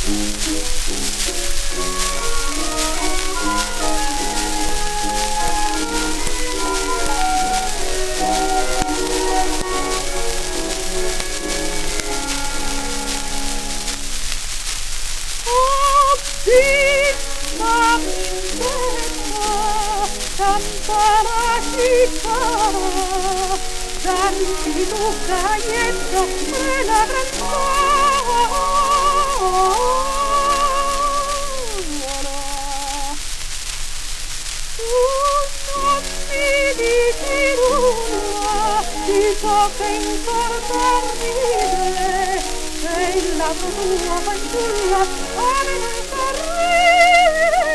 Canta la chitarra, danti tu cayendo de la gran sola. Tu non mi dici nulla di ciò che importa ridere, e il lato tuo fanciulla a me non fa ridere.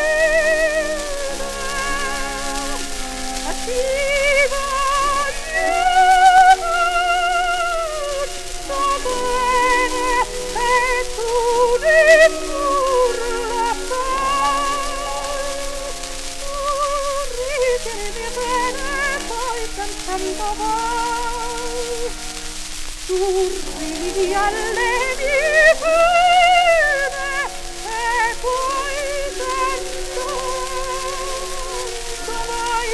Tu ridi alle mie pene e poi sento mai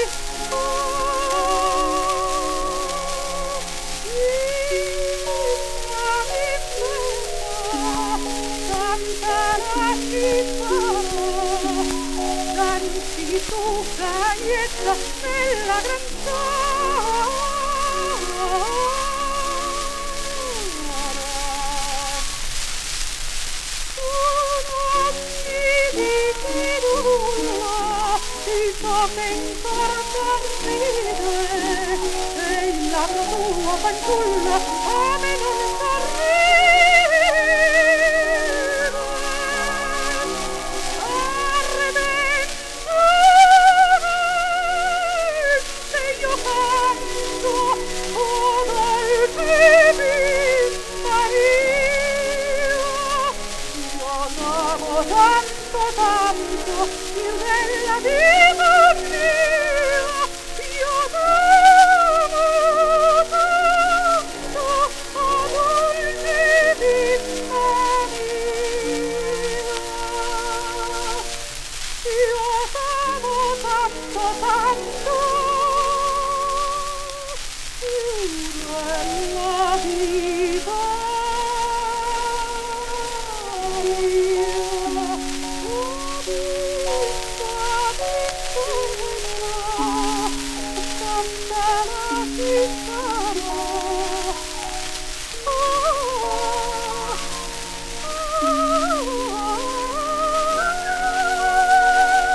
canta la chitarra, danti tu caglietta nella gran sola. Ciò che importa ridere, e la tua fanciulla a me non fa ridere. Arremendo se io canto o dolce io l'amo tanto, tanto, più della vita mia, io l'amo tanto, o dolce vita mia. Io l'amo tanto, tanto, più della vita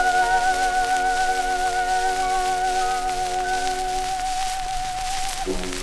Thank